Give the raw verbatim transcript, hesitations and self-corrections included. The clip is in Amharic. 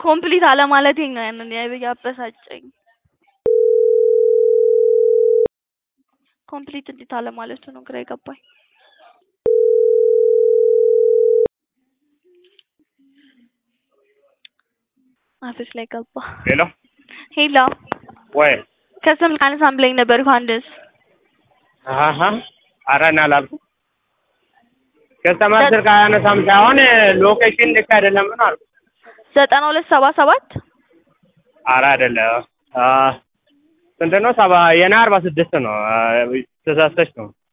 ኮምፕሊት አለማለቴ ነው ያንን ያበሳጨኝ። ኮምፕሊት እንዴት አለማለቱ ነው ግራ የገባኝ። አፍስ ላይ ገባ። ሄሎ ሄሎ ወይ ከስም ካነሳም ብለኝ ነበር ዮሐንስ። አሃ አራና ላልኩ ከስተመር ስልክ አያነሳም ሳይሆን ሎኬሽን ልክ አይደለም ነው አልኩ። ዘጠና ሁለት ሰባ ሰባት ኧረ አይደለም አ ስንት ነው? ሰባ የና አርባ ስድስት ነው። ተሳስተሽ ነው።